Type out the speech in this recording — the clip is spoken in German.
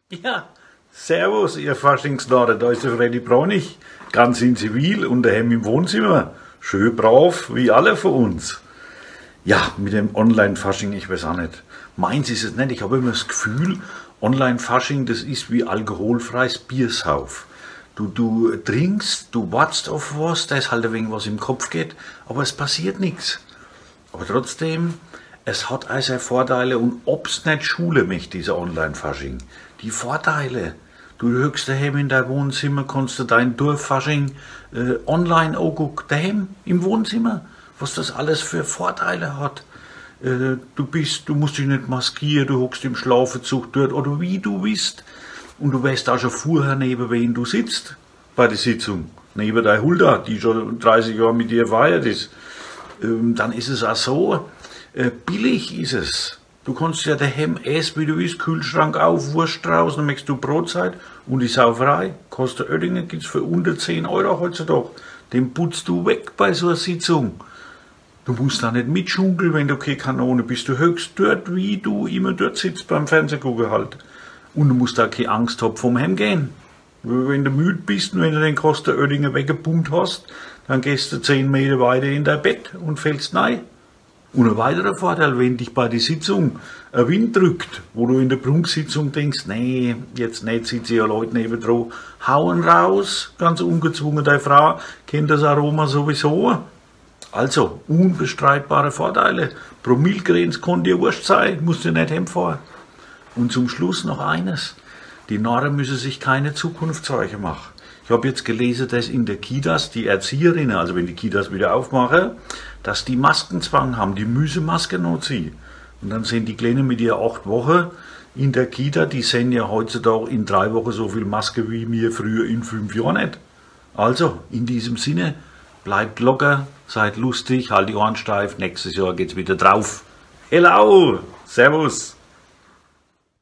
Ja, servus, ihr Faschingsnarren, da ist der Freddy Bronich, ganz in Zivil und daheim im Wohnzimmer. Schön brav, wie alle von uns. Ja, mit dem Online-Fasching, ich weiß auch nicht. Meins ist es nicht, ich habe immer das Gefühl, Online-Fasching, das ist wie alkoholfreies Biersauf. Du trinkst, du wartest auf was, da ist halt ein wenig was im Kopf geht, aber es passiert nichts. Aber trotzdem, es hat auch seine Vorteile und ob's nicht Schule mich, dieser Online-Fasching. Die Vorteile. Du höchst daheim in dein Wohnzimmer, kannst du dein Dorffasching online angucken, daheim im Wohnzimmer, was das alles für Vorteile hat. Du musst dich nicht maskieren, du hockst im Schlafenzug dort oder wie du willst. Und du weißt auch schon vorher, neben wen du sitzt bei der Sitzung. Neben der Hulda, die schon 30 Jahre mit dir verheiratet ist. Dann ist es auch so, billig ist es. Du kannst ja daheim essen, wie du willst, Kühlschrank auf, Wurst raus, dann machst du Brotzeit und die Sauferei. Kostet Oettingen gibt's für unter 10 Euro heutzutage. Den putzt du weg bei so einer Sitzung. Du musst da nicht mitschunkeln, wenn du keine Kanone bist. Du höchst dort, wie du immer dort sitzt beim Fernsehgucken halt. Und du musst da keine Angst haben vom Heimgehen. Wenn du müde bist und wenn du den Koster Oettingen weggepumpt hast, dann gehst du 10 Meter weiter in dein Bett und fällst rein. Und ein weiterer Vorteil, wenn dich bei der Sitzung ein Wind drückt, wo du in der Prunksitzung denkst, nee, jetzt nicht, sitzen ja Leute nebendran, hauen raus, ganz ungezwungen, deine Frau kennt das Aroma sowieso. Also, unbestreitbare Vorteile. Promillegrenze kann dir wurscht sein, musst du nicht heimfahren. Und zum Schluss noch eines. Die Narren müssen sich keine Zukunftszeichen machen. Ich habe jetzt gelesen, dass in der Kitas die Erzieherinnen, also wenn die Kitas wieder aufmachen, dass die Maskenzwang haben, die müssen Masken anziehen. Und dann sind die Kleinen mit ihr 8 Wochen in der Kita, die sehen ja heutzutage in 3 Wochen so viel Maske wie mir früher in 5 Jahren nicht. Also, in diesem Sinne, bleibt locker, seid lustig, halt die Ohren steif, nächstes Jahr geht's wieder drauf. Hello, servus.